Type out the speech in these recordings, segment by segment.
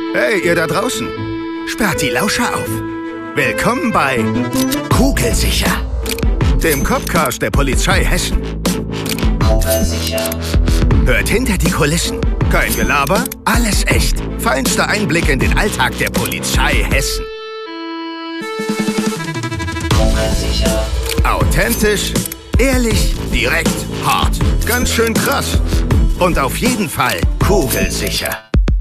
Hey, ihr da draußen! Sperrt die Lauscher auf! Willkommen bei Kugelsicher, dem Copcast der Polizei Hessen. Kugelsicher. Hört hinter die Kulissen. Kein Gelaber, alles echt. Feinster Einblick in den Alltag der Polizei Hessen. Kugelsicher. Authentisch, ehrlich, direkt, hart. Ganz schön krass. Und auf jeden Fall kugelsicher.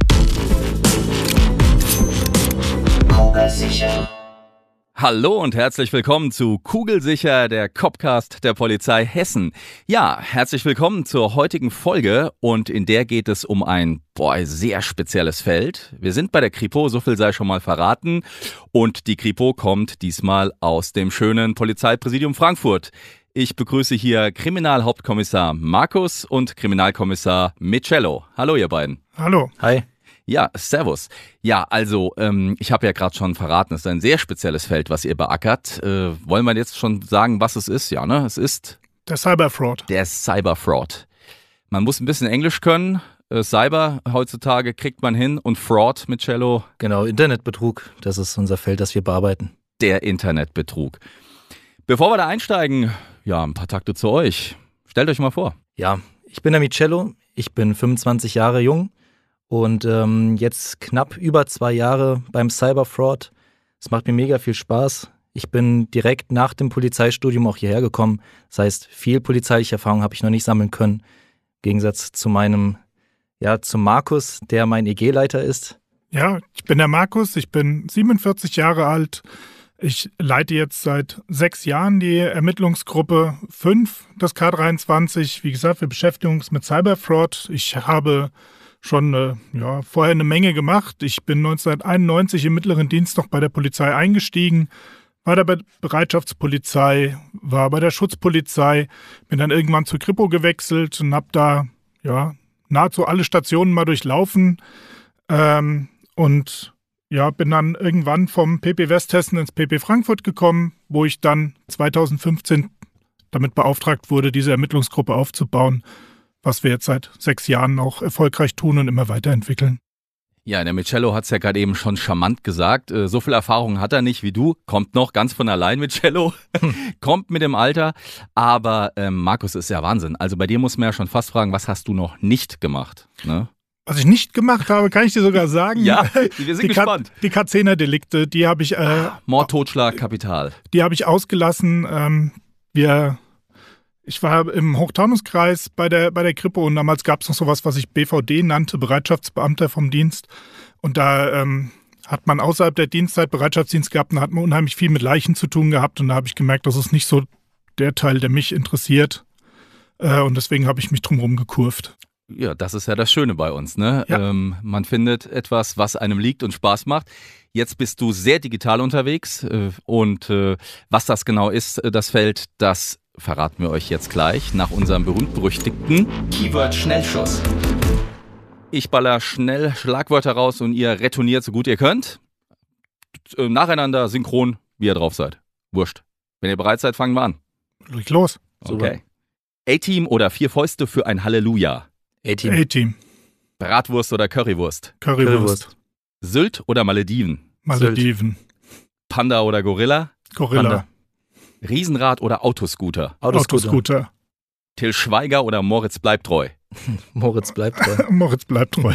Kugelsicher. Hallo und herzlich willkommen zu Kugelsicher, der Copcast der Polizei Hessen. Ja, herzlich willkommen zur heutigen Folge und in der geht es um ein sehr spezielles Feld. Wir sind bei der Kripo, so viel sei schon mal verraten, und die Kripo kommt diesmal aus dem schönen Polizeipräsidium Frankfurt. Ich begrüße hier Kriminalhauptkommissar Markus und Kriminalkommissar Michello. Hallo ihr beiden. Hallo. Hi. Ja, servus. Ja, also ich habe ja gerade schon verraten, es ist ein sehr spezielles Feld, was ihr beackert. Wollen wir jetzt schon sagen, was es ist? Ja, ne? Es ist Der Cyberfraud. der Cyberfraud. Man muss ein bisschen Englisch können. Cyber heutzutage kriegt man hin und Fraud mit Cello, Genau, Internetbetrug, das ist unser Feld, das wir bearbeiten. der Internetbetrug. Bevor wir da einsteigen, ja, ein paar Takte zu euch. Stellt euch mal vor. Ja, ich bin der Michello, ich bin 25 Jahre jung und jetzt knapp über 2 Jahre beim Cyberfraud. Es macht mir mega viel Spaß. Ich bin direkt nach dem Polizeistudium auch hierher gekommen. Das heißt, viel polizeiliche Erfahrung habe ich noch nicht sammeln können. Im Gegensatz zu zum Markus, der mein EG-Leiter ist. Ja, ich bin der Markus, ich bin 47 Jahre alt. Ich leite jetzt seit 6 Jahren die Ermittlungsgruppe 5 des K23. Wie gesagt, wir beschäftigen uns mit Cyberfraud. Ich habe schon vorher eine Menge gemacht. Ich bin 1991 im mittleren Dienst noch bei der Polizei eingestiegen, war da bei der Bereitschaftspolizei, war bei der Schutzpolizei, bin dann irgendwann zur Kripo gewechselt und habe da nahezu alle Stationen mal durchlaufen und bin dann irgendwann vom PP Westhessen ins PP Frankfurt gekommen, wo ich dann 2015 damit beauftragt wurde, diese Ermittlungsgruppe aufzubauen, was wir jetzt seit 6 Jahren auch erfolgreich tun und immer weiterentwickeln. Ja, der Michello hat es ja gerade eben schon charmant gesagt. So viel Erfahrung hat er nicht wie du. Kommt noch ganz von allein, Michello. Kommt mit dem Alter. Aber Markus, ist ja Wahnsinn. Also bei dir muss man ja schon fast fragen, was hast du noch nicht gemacht? Ne? Was ich nicht gemacht habe, kann ich dir sogar sagen. Ja, wir sind gespannt. Die K10er-Delikte, die habe ich Mord, Totschlag, Kapital. Die habe ich ausgelassen. Ich war im Hochtaunuskreis bei der Kripo und damals gab es noch sowas, was ich BVD nannte, Bereitschaftsbeamter vom Dienst. Und da hat man außerhalb der Dienstzeit Bereitschaftsdienst gehabt und da hat man unheimlich viel mit Leichen zu tun gehabt. Und da habe ich gemerkt, das ist nicht so der Teil, der mich interessiert. Und deswegen habe ich mich drumherum gekurvt. Ja, das ist ja das Schöne bei uns, ne? Ja. Man findet etwas, was einem liegt und Spaß macht. Jetzt bist du sehr digital unterwegs und was das genau ist, das Feld, das verraten wir euch jetzt gleich nach unserem berühmt-berüchtigten Keyword-Schnellschuss. Ich baller schnell Schlagwörter raus und ihr retourniert so gut ihr könnt. Nacheinander, synchron, wie ihr drauf seid. Wurscht. Wenn ihr bereit seid, fangen wir an. Leg los. Okay. A-Team oder 4 Fäuste für ein Halleluja? A-Team. A-Team. Bratwurst oder Currywurst? Currywurst. Sylt oder Malediven? Malediven. Panda oder Gorilla? Gorilla. Panda. Riesenrad oder Autoscooter? Autoscooter. Till Schweiger oder Moritz bleibt treu? Moritz bleibt treu. Moritz bleibt treu.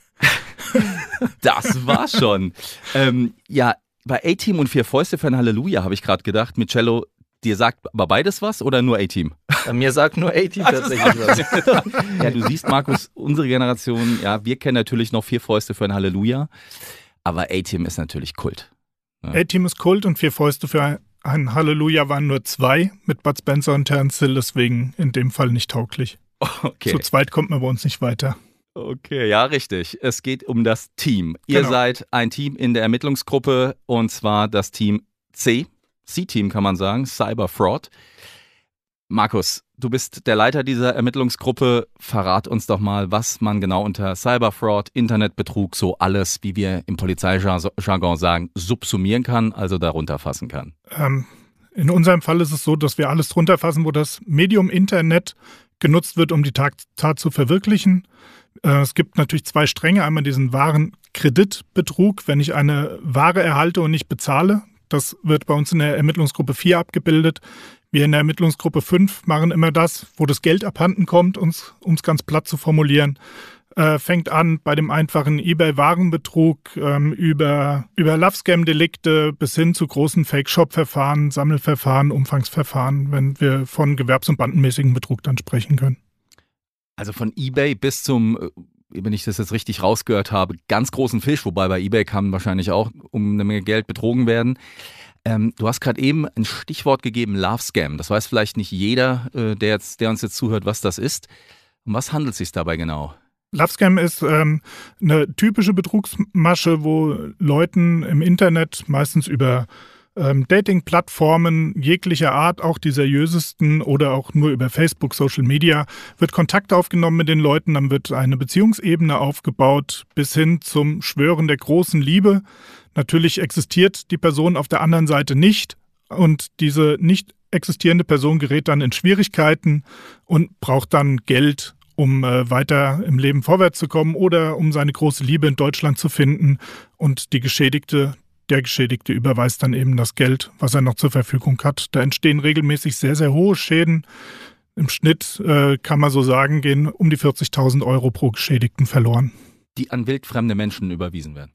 Das war's schon. Bei A-Team und 4 Fäuste für ein Halleluja habe ich gerade gedacht, Michello, dir sagt aber beides was oder nur A-Team? Mir sagt nur A-Team tatsächlich was. Ja, du siehst, Markus, unsere Generation, ja, wir kennen natürlich noch 4 Fäuste für ein Halleluja, aber A-Team ist natürlich Kult. Ja. A-Team ist Kult und 4 Fäuste für ein Halleluja waren nur 2 mit Bud Spencer und Terence Hill, deswegen in dem Fall nicht tauglich. Okay. Zu zweit kommt man bei uns nicht weiter. Okay, ja, richtig. Es geht um das Team. Ihr Genau. seid ein Team in der Ermittlungsgruppe und zwar das Team C-Team kann man sagen, Cyberfraud. Markus, du bist der Leiter dieser Ermittlungsgruppe. Verrat uns doch mal, was man genau unter Cyberfraud, Internetbetrug, so alles, wie wir im Polizeijargon sagen, subsumieren kann, also darunter fassen kann. In unserem Fall ist es so, dass wir alles drunter fassen, wo das Medium Internet genutzt wird, um die Tat zu verwirklichen. Es gibt natürlich zwei Stränge. Einmal diesen Warenkreditbetrug, wenn ich eine Ware erhalte und nicht bezahle. Das wird bei uns in der Ermittlungsgruppe 4 abgebildet. Wir in der Ermittlungsgruppe 5 machen immer das, wo das Geld abhanden kommt, um es ganz platt zu formulieren. Fängt an bei dem einfachen eBay-Warenbetrug über Love-Scam-Delikte bis hin zu großen Fake-Shop-Verfahren, Sammelverfahren, Umfangsverfahren, wenn wir von gewerbs- und bandenmäßigen Betrug dann sprechen können. Also von eBay bis zum, wenn ich das jetzt richtig rausgehört habe, ganz großen Fisch, wobei bei eBay kann wahrscheinlich auch um eine Menge Geld betrogen werden. Du hast gerade eben ein Stichwort gegeben, Love Scam. Das weiß vielleicht nicht jeder, der uns jetzt zuhört, was das ist. Um was handelt es sich dabei genau? Love Scam ist eine typische Betrugsmasche, wo Leuten im Internet, meistens über Dating-Plattformen jeglicher Art, auch die seriösesten oder auch nur über Facebook, Social Media, wird Kontakt aufgenommen mit den Leuten, dann wird eine Beziehungsebene aufgebaut bis hin zum Schwören der großen Liebe. Natürlich existiert die Person auf der anderen Seite nicht und diese nicht existierende Person gerät dann in Schwierigkeiten und braucht dann Geld, um weiter im Leben vorwärts zu kommen oder um seine große Liebe in Deutschland zu finden. Und der Geschädigte überweist dann eben das Geld, was er noch zur Verfügung hat. Da entstehen regelmäßig sehr, sehr hohe Schäden. Im Schnitt kann man so sagen, gehen um die 40.000 Euro pro Geschädigten verloren. Die an wildfremde Menschen überwiesen werden.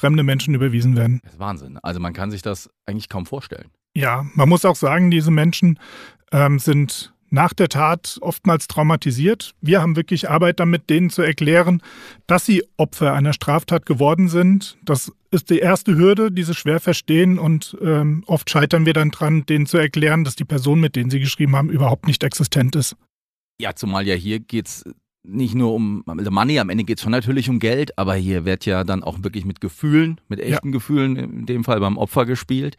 Das ist Wahnsinn. Also man kann sich das eigentlich kaum vorstellen. Ja, man muss auch sagen, diese Menschen sind nach der Tat oftmals traumatisiert. Wir haben wirklich Arbeit damit, denen zu erklären, dass sie Opfer einer Straftat geworden sind. Das ist die erste Hürde, die sie schwer verstehen und oft scheitern wir dann dran, denen zu erklären, dass die Person, mit denen sie geschrieben haben, überhaupt nicht existent ist. Ja, zumal ja hier geht's nicht nur um Money, am Ende geht's schon natürlich um Geld, aber hier wird ja dann auch wirklich mit Gefühlen, mit echten Gefühlen, in dem Fall beim Opfer gespielt.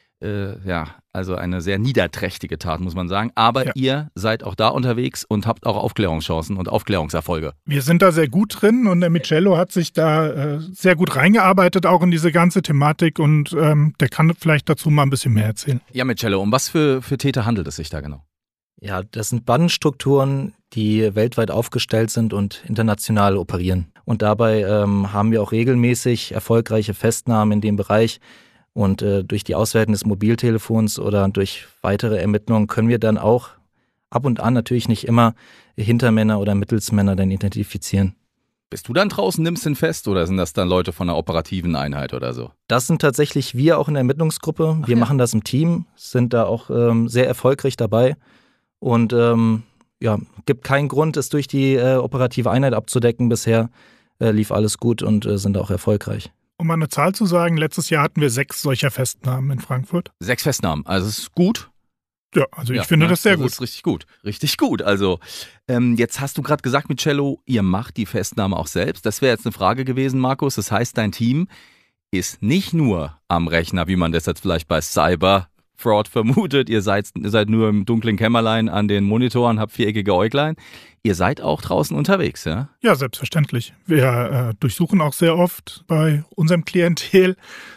Also eine sehr niederträchtige Tat, muss man sagen. Aber ihr seid auch da unterwegs und habt auch Aufklärungschancen und Aufklärungserfolge. Wir sind da sehr gut drin und der Michello hat sich da sehr gut reingearbeitet, auch in diese ganze Thematik und der kann vielleicht dazu mal ein bisschen mehr erzählen. Ja, Michello, um was für Täter handelt es sich da genau? Ja, das sind Bandenstrukturen, die weltweit aufgestellt sind und international operieren. Und dabei haben wir auch regelmäßig erfolgreiche Festnahmen in dem Bereich. Und durch die Auswertung des Mobiltelefons oder durch weitere Ermittlungen können wir dann auch ab und an, natürlich nicht immer, Hintermänner oder Mittelsmänner dann identifizieren. Bist du dann draußen, nimmst den fest oder sind das dann Leute von einer operativen Einheit oder so? Das sind tatsächlich wir auch in der Ermittlungsgruppe. Wir machen das im Team, sind da auch sehr erfolgreich dabei und gibt keinen Grund, es durch die operative Einheit abzudecken. Bisher lief alles gut und sind auch erfolgreich. Um mal eine Zahl zu sagen, letztes Jahr hatten wir 6 solcher Festnahmen in Frankfurt. 6 Festnahmen, also es ist gut. Ja, also ich finde das sehr gut. Das ist richtig gut, richtig gut. Also jetzt hast du gerade gesagt, Michello, ihr macht die Festnahme auch selbst. Das wäre jetzt eine Frage gewesen, Markus. Das heißt, dein Team ist nicht nur am Rechner, wie man das jetzt vielleicht bei Cyberfraud vermutet. Ihr seid nur im dunklen Kämmerlein an den Monitoren, habt viereckige Äuglein. Ihr seid auch draußen unterwegs, ja? Ja, selbstverständlich. Wir durchsuchen auch sehr oft bei unserem Klientel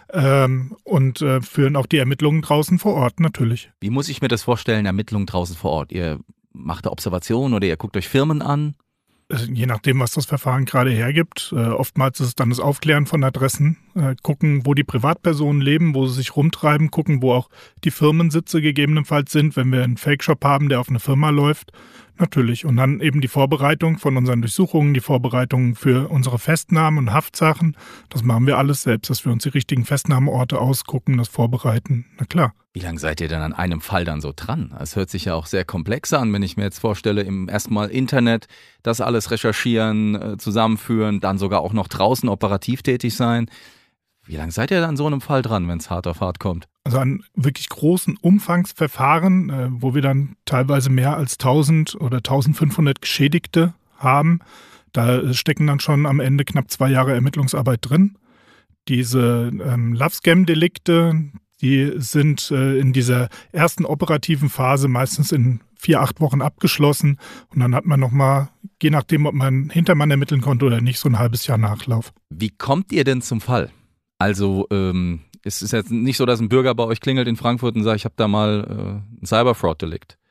und führen auch die Ermittlungen draußen vor Ort, natürlich. Wie muss ich mir das vorstellen, Ermittlungen draußen vor Ort? Ihr macht da Observationen oder ihr guckt euch Firmen an? Je nachdem, was das Verfahren gerade hergibt. Oftmals ist es dann das Aufklären von Adressen, gucken, wo die Privatpersonen leben, wo sie sich rumtreiben, gucken, wo auch die Firmensitze gegebenenfalls sind, wenn wir einen Fake-Shop haben, der auf eine Firma läuft. Natürlich. Und dann eben die Vorbereitung von unseren Durchsuchungen, die Vorbereitungen für unsere Festnahmen und Haftsachen. Das machen wir alles selbst, dass wir uns die richtigen Festnahmeorte ausgucken, das vorbereiten. Na klar. Wie lange seid ihr denn an einem Fall dann so dran? Es hört sich ja auch sehr komplex an, wenn ich mir jetzt vorstelle, im erstmal Internet das alles recherchieren, zusammenführen, dann sogar auch noch draußen operativ tätig sein. Wie lange seid ihr dann an so einem Fall dran, wenn es hart auf hart kommt? Also an wirklich großen Umfangsverfahren, wo wir dann teilweise mehr als 1000 oder 1500 Geschädigte haben. Da stecken dann schon am Ende knapp 2 Jahre Ermittlungsarbeit drin. Diese Love-Scam-Delikte, die sind in dieser ersten operativen Phase meistens in 4-8 Wochen abgeschlossen. Und dann hat man nochmal, je nachdem, ob man Hintermann ermitteln konnte oder nicht, so ein halbes Jahr Nachlauf. Wie kommt ihr denn zum Fall? Also es ist jetzt nicht so, dass ein Bürger bei euch klingelt in Frankfurt und sagt, ich habe da mal ein Cyberfraud-Delikt.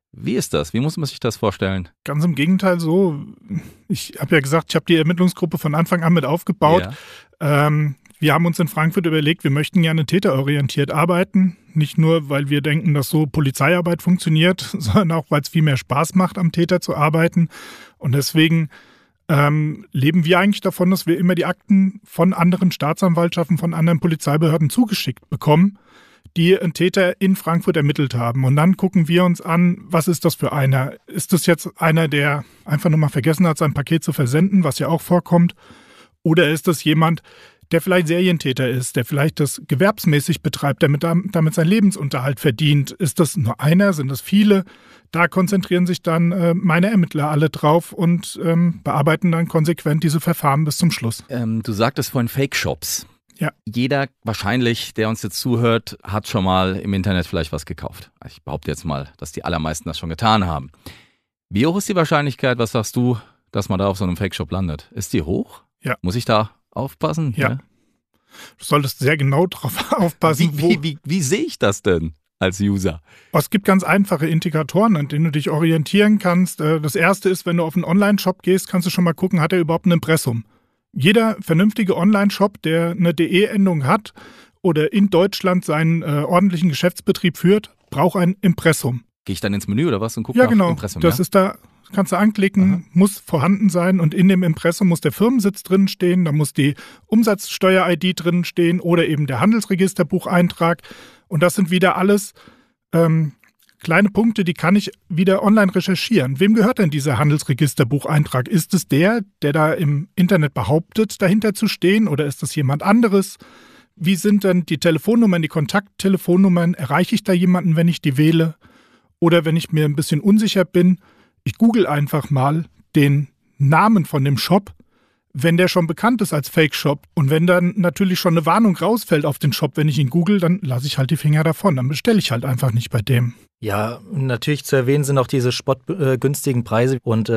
Wie ist das? Wie muss man sich das vorstellen? Ganz im Gegenteil so. Ich habe ja gesagt, ich habe die Ermittlungsgruppe von Anfang an mit aufgebaut. Ja. Wir haben uns in Frankfurt überlegt, wir möchten gerne täterorientiert arbeiten. Nicht nur, weil wir denken, dass so Polizeiarbeit funktioniert, sondern auch, weil es viel mehr Spaß macht, am Täter zu arbeiten. Und deswegen leben wir eigentlich davon, dass wir immer die Akten von anderen Staatsanwaltschaften, von anderen Polizeibehörden zugeschickt bekommen, die einen Täter in Frankfurt ermittelt haben. Und dann gucken wir uns an, was ist das für einer? Ist das jetzt einer, der einfach nur mal vergessen hat, sein Paket zu versenden, was ja auch vorkommt? Oder ist das jemand, der vielleicht Serientäter ist, der vielleicht das gewerbsmäßig betreibt, der damit seinen Lebensunterhalt verdient? Ist das nur einer? Sind das viele? Da konzentrieren sich dann meine Ermittler alle drauf und bearbeiten dann konsequent diese Verfahren bis zum Schluss. Du sagtest vorhin Fake-Shops. Ja. Jeder wahrscheinlich, der uns jetzt zuhört, hat schon mal im Internet vielleicht was gekauft. Ich behaupte jetzt mal, dass die allermeisten das schon getan haben. Wie hoch ist die Wahrscheinlichkeit, was sagst du, dass man da auf so einem Fake-Shop landet? Ist die hoch? Ja. Muss ich da aufpassen? Ja. Du solltest sehr genau drauf aufpassen. Wie sehe ich das denn als User? Es gibt ganz einfache Indikatoren, an denen du dich orientieren kannst. Das erste ist, wenn du auf einen Online-Shop gehst, kannst du schon mal gucken, hat er überhaupt ein Impressum? Jeder vernünftige Online-Shop, der eine DE-Endung hat oder in Deutschland seinen ordentlichen Geschäftsbetrieb führt, braucht ein Impressum. Gehe ich dann ins Menü oder was und gucke Ja, nach genau. Impressum? Das ist da, kannst du anklicken, muss vorhanden sein und in dem Impressum muss der Firmensitz drin stehen, da muss die Umsatzsteuer-ID drin stehen oder eben der Handelsregisterbucheintrag. Und das sind wieder alles kleine Punkte, die kann ich wieder online recherchieren. Wem gehört denn dieser Handelsregisterbucheintrag? Ist es der da im Internet behauptet, dahinter zu stehen, oder ist das jemand anderes? Wie sind denn die Telefonnummern, die Kontakttelefonnummern? Erreiche ich da jemanden, wenn ich die wähle? Oder wenn ich mir ein bisschen unsicher bin, ich google einfach mal den Namen von dem Shop, wenn der schon bekannt ist als Fake-Shop. Und wenn dann natürlich schon eine Warnung rausfällt auf den Shop, wenn ich ihn google, dann lasse ich halt die Finger davon. Dann bestelle ich halt einfach nicht bei dem. Ja, natürlich zu erwähnen sind auch diese spottgünstigen Preise und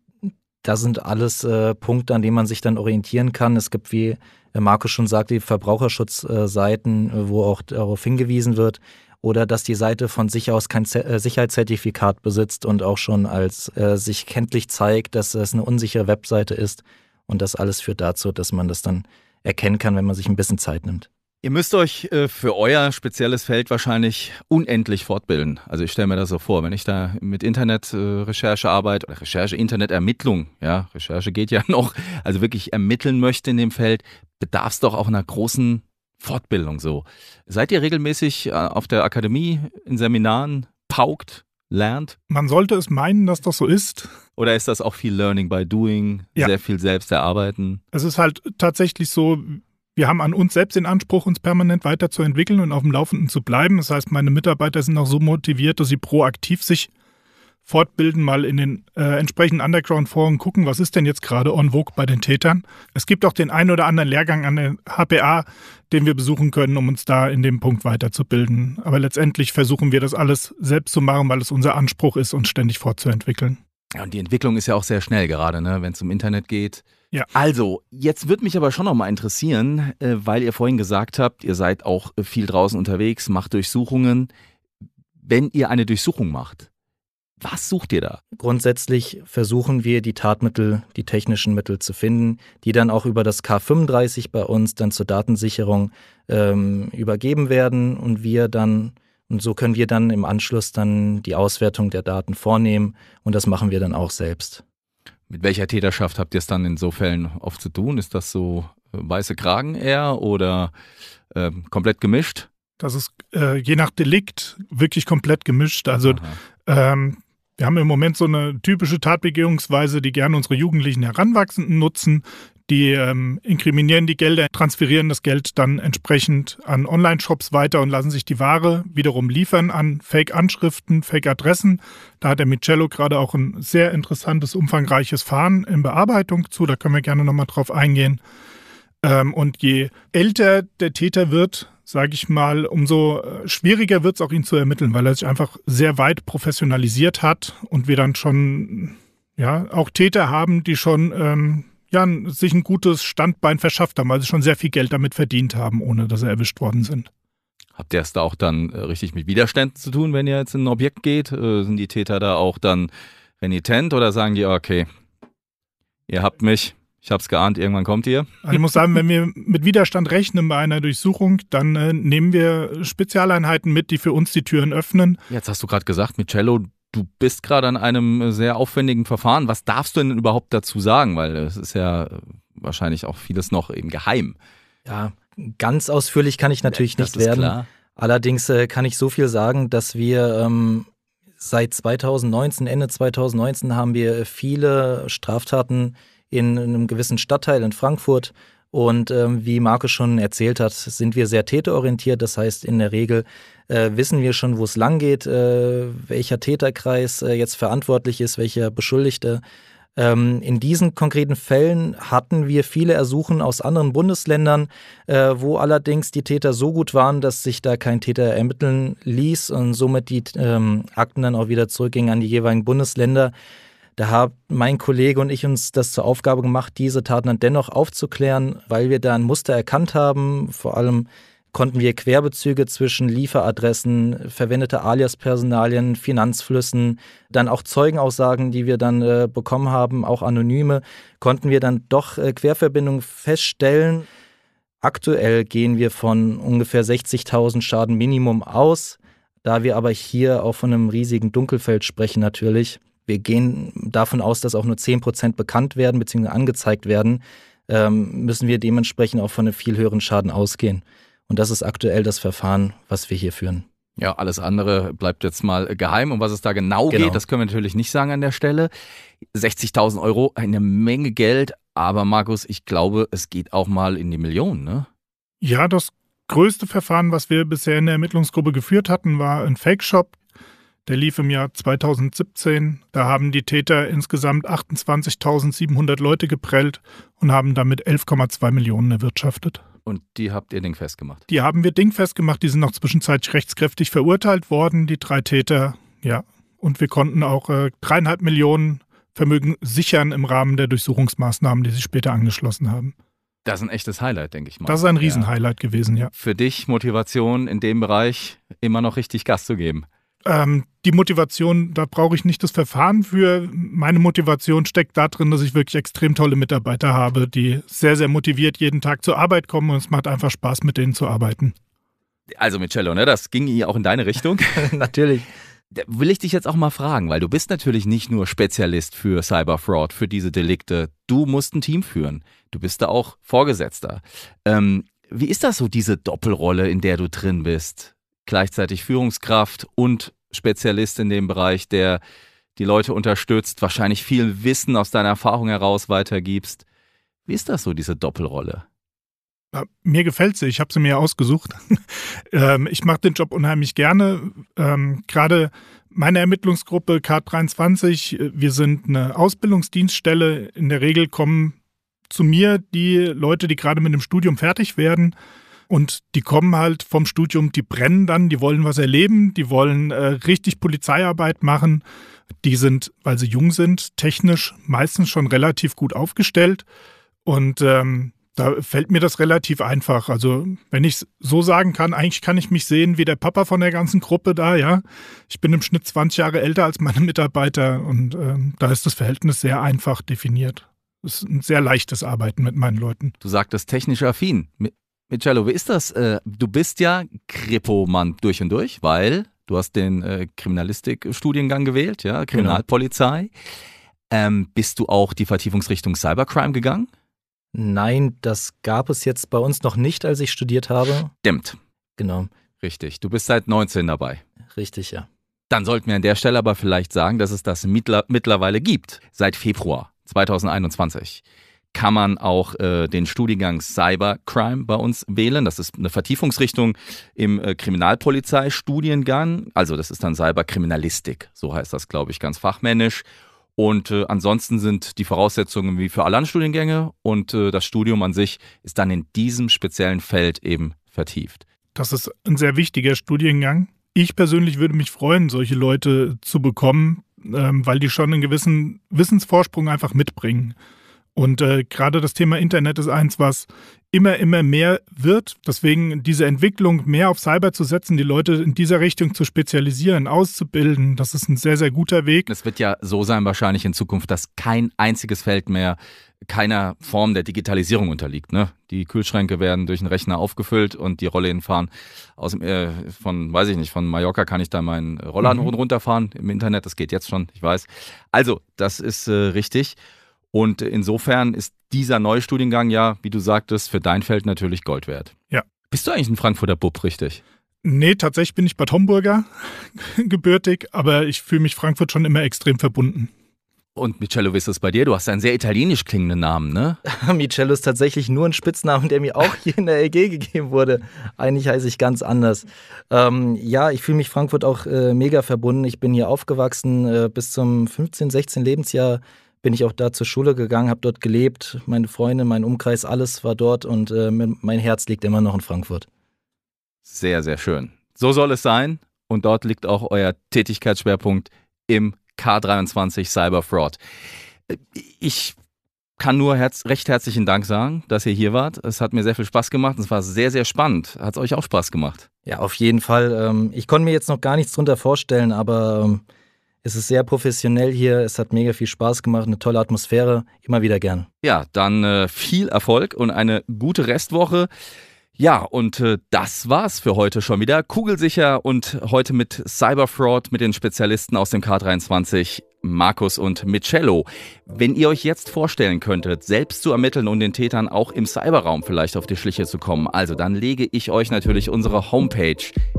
da sind alles Punkte, an denen man sich dann orientieren kann. Es gibt, wie Markus schon sagte, die Verbraucherschutzseiten, wo auch darauf hingewiesen wird, oder dass die Seite von sich aus kein Sicherheitszertifikat besitzt und auch schon als sich kenntlich zeigt, dass es eine unsichere Webseite ist. Und das alles führt dazu, dass man das dann erkennen kann, wenn man sich ein bisschen Zeit nimmt. Ihr müsst euch für euer spezielles Feld wahrscheinlich unendlich fortbilden. Also ich stelle mir das so vor, wenn ich da mit Internetrecherche arbeite oder Recherche, Internetermittlung, ja, Recherche geht ja noch, also wirklich ermitteln möchte in dem Feld, bedarf es doch auch einer großen Fortbildung so. Seid ihr regelmäßig auf der Akademie in Seminaren, paukt, lernt? Man sollte es meinen, dass das so ist. Oder ist das auch viel Learning by Doing, Ja. sehr viel selbst erarbeiten? Es ist halt tatsächlich so, wir haben an uns selbst den Anspruch, uns permanent weiterzuentwickeln und auf dem Laufenden zu bleiben. Das heißt, meine Mitarbeiter sind auch so motiviert, dass sie proaktiv sich fortbilden, mal in den entsprechenden Underground-Foren gucken, was ist denn jetzt gerade en vogue bei den Tätern. Es gibt auch den einen oder anderen Lehrgang an der HPA, den wir besuchen können, um uns da in dem Punkt weiterzubilden. Aber letztendlich versuchen wir das alles selbst zu machen, weil es unser Anspruch ist, uns ständig fortzuentwickeln. Ja, und die Entwicklung ist ja auch sehr schnell gerade, ne, wenn es um Internet geht. Ja. Also, jetzt würde mich aber schon noch mal interessieren, weil ihr vorhin gesagt habt, ihr seid auch viel draußen unterwegs, macht Durchsuchungen. Wenn ihr eine Durchsuchung macht, was sucht ihr da? Grundsätzlich versuchen wir, die Tatmittel, die technischen Mittel zu finden, die dann auch über das K35 bei uns dann zur Datensicherung übergeben werden und so können wir dann im Anschluss dann die Auswertung der Daten vornehmen und das machen wir dann auch selbst. Mit welcher Täterschaft habt ihr es dann in so Fällen oft zu tun? Ist das so weiße Kragen eher oder komplett gemischt? Das ist je nach Delikt wirklich komplett gemischt. Also wir haben im Moment so eine typische Tatbegehungsweise, die gerne unsere jugendlichen Heranwachsenden nutzen. Die inkriminieren die Gelder, transferieren das Geld dann entsprechend an Online-Shops weiter und lassen sich die Ware wiederum liefern an Fake-Anschriften, Fake-Adressen. Da hat der Michello gerade auch ein sehr interessantes, umfangreiches Fahren in Bearbeitung zu. Da können wir gerne nochmal drauf eingehen. Und je älter der Täter wird, sage ich mal, umso schwieriger wird es auch, ihn zu ermitteln, weil er sich einfach sehr weit professionalisiert hat und wir dann schon auch Täter haben, die schon sich ein gutes Standbein verschafft haben, weil sie schon sehr viel Geld damit verdient haben, ohne dass sie erwischt worden sind. Habt ihr es da auch dann richtig mit Widerständen zu tun, wenn ihr jetzt in ein Objekt geht? Sind die Täter da auch dann renitent oder sagen die, okay, ihr habt mich, ich hab's geahnt, irgendwann kommt ihr? Also ich muss sagen, wenn wir mit Widerstand rechnen bei einer Durchsuchung, dann nehmen wir Spezialeinheiten mit, die für uns die Türen öffnen. Jetzt hast du gerade gesagt, Micello, du bist gerade an einem sehr aufwendigen Verfahren. Was darfst du denn überhaupt dazu sagen? Weil es ist ja wahrscheinlich auch vieles noch eben geheim. Ja, ganz ausführlich kann ich natürlich nicht werden. Klar. Allerdings kann ich so viel sagen, dass wir seit 2019, Ende 2019 haben wir viele Straftaten in einem gewissen Stadtteil in Frankfurt. Und wie Markus schon erzählt hat, sind wir sehr täterorientiert. Das heißt, in der Regel wissen wir schon, wo es lang geht, welcher Täterkreis jetzt verantwortlich ist, welcher Beschuldigte. In diesen konkreten Fällen hatten wir viele Ersuchen aus anderen Bundesländern, wo allerdings die Täter so gut waren, dass sich da kein Täter ermitteln ließ und somit die Akten dann auch wieder zurückgingen an die jeweiligen Bundesländer. Da haben mein Kollege und ich uns das zur Aufgabe gemacht, diese Taten dann dennoch aufzuklären, weil wir da ein Muster erkannt haben. Vor allem konnten wir Querbezüge zwischen Lieferadressen, verwendete Alias-Personalien, Finanzflüssen, dann auch Zeugenaussagen, die wir dann bekommen haben, auch anonyme, konnten wir dann doch Querverbindungen feststellen. Aktuell gehen wir von ungefähr 60.000 Schaden Minimum aus, da wir aber hier auch von einem riesigen Dunkelfeld sprechen natürlich. Wir gehen davon aus, dass auch nur 10% bekannt werden bzw. angezeigt werden, müssen wir dementsprechend auch von einem viel höheren Schaden ausgehen. Und das ist aktuell das Verfahren, was wir hier führen. Ja, alles andere bleibt jetzt mal geheim. Um was es da genau geht, das können wir natürlich nicht sagen an der Stelle. 60.000 Euro, eine Menge Geld. Aber Markus, ich glaube, es geht auch mal in die Millionen, ne? Ja, das größte Verfahren, was wir bisher in der Ermittlungsgruppe geführt hatten, war ein Fake-Shop. Der lief im Jahr 2017. Da haben die Täter insgesamt 28.700 Leute geprellt und haben damit 11,2 Millionen erwirtschaftet. Und die habt ihr dingfest gemacht? Die haben wir dingfest gemacht. Die sind noch zwischenzeitlich rechtskräftig verurteilt worden, die 3 Täter. Ja, und wir konnten auch 3,5 Millionen Vermögen sichern im Rahmen der Durchsuchungsmaßnahmen, die sich später angeschlossen haben. Das ist ein echtes Highlight, denke ich mal. Das ist ein Riesenhighlight gewesen, ja. Für dich Motivation in dem Bereich immer noch richtig Gas zu geben? Die Motivation, da brauche ich nicht das Verfahren für. Meine Motivation steckt darin, dass ich wirklich extrem tolle Mitarbeiter habe, die sehr, sehr motiviert jeden Tag zur Arbeit kommen und es macht einfach Spaß, mit denen zu arbeiten. Also Micello, ne, das ging hier auch in deine Richtung. Natürlich. Da will ich dich jetzt auch mal fragen, weil du bist natürlich nicht nur Spezialist für Cyberfraud, für diese Delikte. Du musst ein Team führen. Du bist da auch Vorgesetzter. Wie ist das so, diese Doppelrolle, in der du drin bist? Gleichzeitig Führungskraft und Spezialist in dem Bereich, der die Leute unterstützt, wahrscheinlich viel Wissen aus deiner Erfahrung heraus weitergibst. Wie ist das so, diese Doppelrolle? Ja, mir gefällt sie, ich habe sie mir ausgesucht. Ich mache den Job unheimlich gerne. Gerade meine Ermittlungsgruppe K23, wir sind eine Ausbildungsdienststelle. In der Regel kommen zu mir die Leute, die gerade mit dem Studium fertig werden. Und die kommen halt vom Studium, die brennen dann, die wollen was erleben, die wollen richtig Polizeiarbeit machen. Die sind, weil sie jung sind, technisch meistens schon relativ gut aufgestellt. Und da fällt mir das relativ einfach. Also wenn ich es so sagen kann, eigentlich kann ich mich sehen wie der Papa von der ganzen Gruppe da, ja. Ich bin im Schnitt 20 Jahre älter als meine Mitarbeiter und da ist das Verhältnis sehr einfach definiert. Es ist ein sehr leichtes Arbeiten mit meinen Leuten. Du sagtest technisch affin. Micello, wie ist das? Du bist ja Kripo-Mann durch und durch, weil du hast den Kriminalistik-Studiengang gewählt, ja, Kriminalpolizei. Bist du auch die Vertiefungsrichtung Cybercrime gegangen? Nein, das gab es jetzt bei uns noch nicht, als ich studiert habe. Stimmt. Genau. Richtig. Du bist seit 19 dabei. Richtig, ja. Dann sollten wir an der Stelle aber vielleicht sagen, dass es das mittlerweile gibt. Seit Februar 2021 kann man auch den Studiengang Cybercrime bei uns wählen. Das ist eine Vertiefungsrichtung im Kriminalpolizeistudiengang. Also das ist dann Cyberkriminalistik, so heißt das, glaube ich, ganz fachmännisch. Und ansonsten sind die Voraussetzungen wie für alle anderen Studiengänge und das Studium an sich ist dann in diesem speziellen Feld eben vertieft. Das ist ein sehr wichtiger Studiengang. Ich persönlich würde mich freuen, solche Leute zu bekommen, weil die schon einen gewissen Wissensvorsprung einfach mitbringen. Und gerade das Thema Internet ist eins, was immer mehr wird. Deswegen diese Entwicklung mehr auf Cyber zu setzen, die Leute in dieser Richtung zu spezialisieren, auszubilden, das ist ein sehr, sehr guter Weg. Es wird ja so sein wahrscheinlich in Zukunft, dass kein einziges Feld mehr keiner Form der Digitalisierung unterliegt. Ne? Die Kühlschränke werden durch einen Rechner aufgefüllt und die Rollläden fahren von Mallorca kann ich da meinen Rollladen runterfahren im Internet. Das geht jetzt schon, ich weiß. Also, das ist richtig. Und insofern ist dieser neue Studiengang ja, wie du sagtest, für dein Feld natürlich Gold wert. Ja. Bist du eigentlich ein Frankfurter Bub, richtig? Nee, tatsächlich bin ich Bad Homburger gebürtig, aber ich fühle mich Frankfurt schon immer extrem verbunden. Und Michello, wie ist das bei dir? Du hast einen sehr italienisch klingenden Namen, ne? Michello ist tatsächlich nur ein Spitznamen, der mir auch hier in der LG gegeben wurde. Eigentlich heiße ich ganz anders. Ja, ich fühle mich Frankfurt auch mega verbunden. Ich bin hier aufgewachsen. Bis zum 15, 16 Lebensjahr bin ich auch da zur Schule gegangen, habe dort gelebt. Meine Freunde, mein Umkreis, alles war dort und mein Herz liegt immer noch in Frankfurt. Sehr, sehr schön. So soll es sein. Und dort liegt auch euer Tätigkeitsschwerpunkt im K23 Cyber Fraud. Ich kann nur recht herzlichen Dank sagen, dass ihr hier wart. Es hat mir sehr viel Spaß gemacht. Es war sehr, sehr spannend. Hat es euch auch Spaß gemacht? Ja, auf jeden Fall. Ich konnte mir jetzt noch gar nichts drunter vorstellen, aber es ist sehr professionell hier. Es hat mega viel Spaß gemacht, eine tolle Atmosphäre. Immer wieder gern. Ja, dann viel Erfolg und eine gute Restwoche. Ja, und das war's für heute schon wieder. Kugelsicher und heute mit Cyberfraud mit den Spezialisten aus dem K23, Markus und Michello. Wenn ihr euch jetzt vorstellen könntet, selbst zu ermitteln und den Tätern auch im Cyberraum vielleicht auf die Schliche zu kommen, also dann lege ich euch natürlich unsere Homepage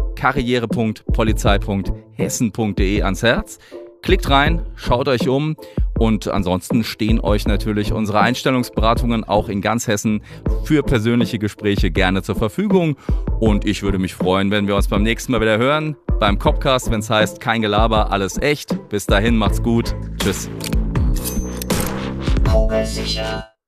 karriere.polizei.hessen.de ans Herz. Klickt rein, schaut euch um und ansonsten stehen euch natürlich unsere Einstellungsberatungen auch in ganz Hessen für persönliche Gespräche gerne zur Verfügung. Und ich würde mich freuen, wenn wir uns beim nächsten Mal wieder hören, beim Copcast, wenn es heißt, kein Gelaber, alles echt. Bis dahin, macht's gut. Tschüss. Kugelsicher.